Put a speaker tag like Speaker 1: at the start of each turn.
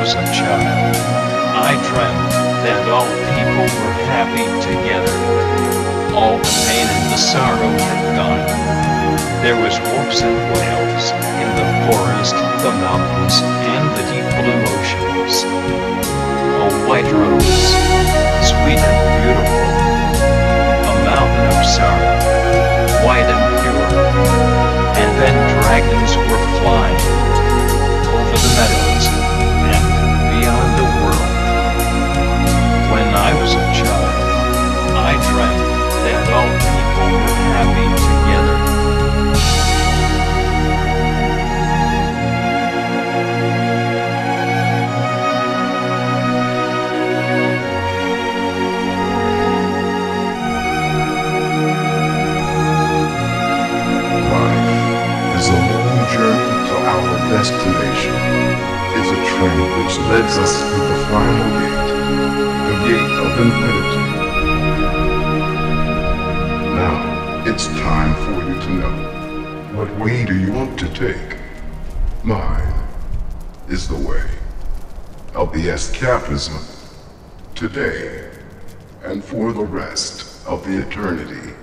Speaker 1: was a child, I dreamt that all people were happy together. All the pain and the sorrow had gone. There was whoops and wails in the forest, the mountains, and the deep blue oceans. A white rose, sweet and beautiful, a mountain of sorrow, white and pure. And then dragons were flying over the meadows and beyond the world. When I was a child, I dreamt that all people were happy together.
Speaker 2: Life is a long journey to our destination. Is a train which leads us through the final gate, the gate of infinity. Now, it's time for you to know, what way do you want to take? Mine is the way of the escapism, today and for the rest of the eternity.